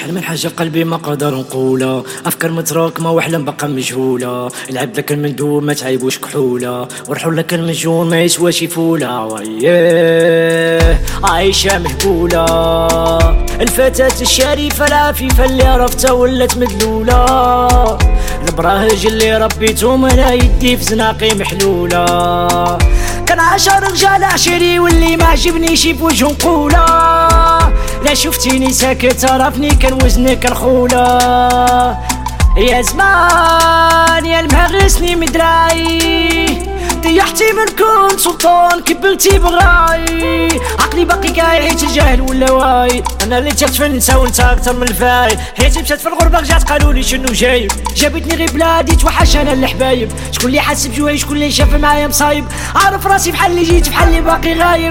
شحال من حاجة في قلبي ما قادر نقولها، أفكار متراكمة وأحلام بقى مجهولة، العب لك المندوب ما تعيبوش كحولة، ورحول لك المجنون ما يسواش فولة، وياه عايشة مهبولة. الفتاة الشريفة العفيفة اللي عرفتها ولات مدلولة، البراهج اللي ربيتهم انا يدي في زناقي محلولة، كان 10 رجال عشري واللي ما عجبنيش في وجه نقولة، لا شفتيني ساكت عرفني كان وزني كالخولة، يا زمان يا المهغسني مدراي، طيحتي من كون سلطان كبلتي بغاي، عقلي باقي كايعيت الجاهل ولا وايد، انا اللي جات في النسا وانت اكتر من الفايد، حياتي مشات في الغربة رجعت قالولي شنو جايب، جابتني غير بلادي توحش انا الحبايب، شكون اللي حاسب جواي شكون اللي شاف معايا مصايب، عارف راسي بحال اللي جيت بحال اللي باقي غايب،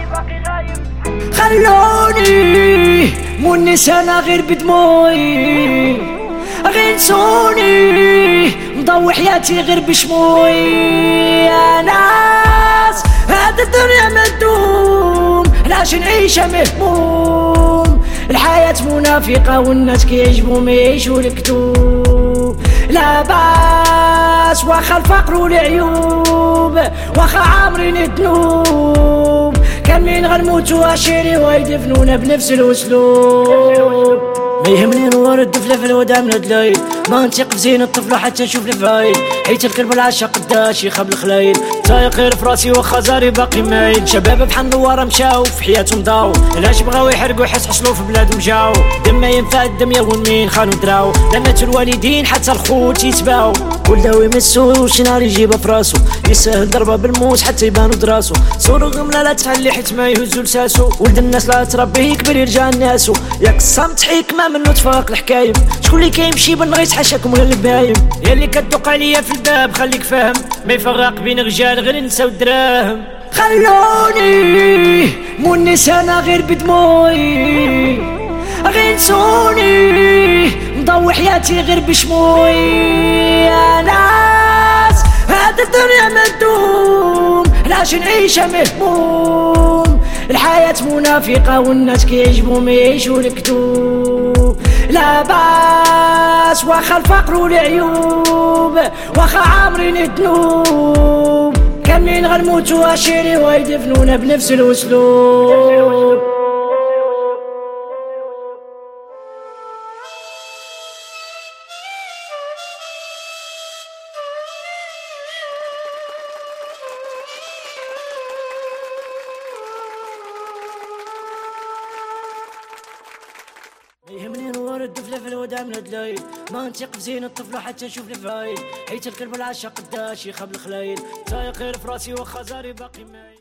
خلوني مونس انا غير بدموعي، غير نسوني مضوي حياتي غير بشموعي، يا ناس هاد الدنيا ما تدوم علاش نعيشها مهموم، الحياة منافقة والناس كيعجبهم يعيشوا الكتوب، لا باس واخا الفقر والعيوب واخا عامرين الذنوب، كان مين غنموتو عشيري ويدفنونا بنفس الاسلوب، ما يهمني نور الدفلة في الوداع من الليل، ما نثق في زين الطفل حتى نشوف الفايل، حيت الكلب العشا قداش يخاف الخلايل، طايق غير في راسي واخا زاري باقي مايل، شباب بحال نوارة مشاو في حياتهم ضاو، علاش بغاو يحرقوا حس حصلوا في بلادهم جاو، دم ما ينفع الدم يا ولمين خانوا دراو، لا ماتوا الوالدين حتى الخوت يتباعوا، ولاو يمسو شي نهار يجيبها في راسو، يسهل ضربة بالموس حتى يبانو دراسو، صورو غملة لا تحلي حيت ما يهزو لساسو، ولد الناس لا تربيه كبر يرجع الناسو، ياك الصمت حكمة منو تفاق الحكايب، شكون اللي كيمشي بالنغيس حاشاكم غير البهايم، يا اللي كتدق عليا في الباب خليك فاهم، ما يفرق بين رجال غير نساو الدراهم، خلوني مونس انا غير بدموعي، غير نسوني مضوي حياتي غير بشموعي، يا ناس هاد الدنيا ما تدوم علاش نعيشها مهموم، الحياة منافقة والناس كيعجبهم يعيشوا الكتوب، لا باس واخا الفقر والعيوب واخا عامرين الذنوب، كان مين غنموتو عشيري ويدفنونا بنفس الاسلوب. يهمني نور الدفلة في الوداع من الليل، ما نثق في زين الطفل حتى نشوف الفايل، حيت الكلب العشا قداش يخاف الخلايل، طايق غير في راسي واخا زاري باقي مايل.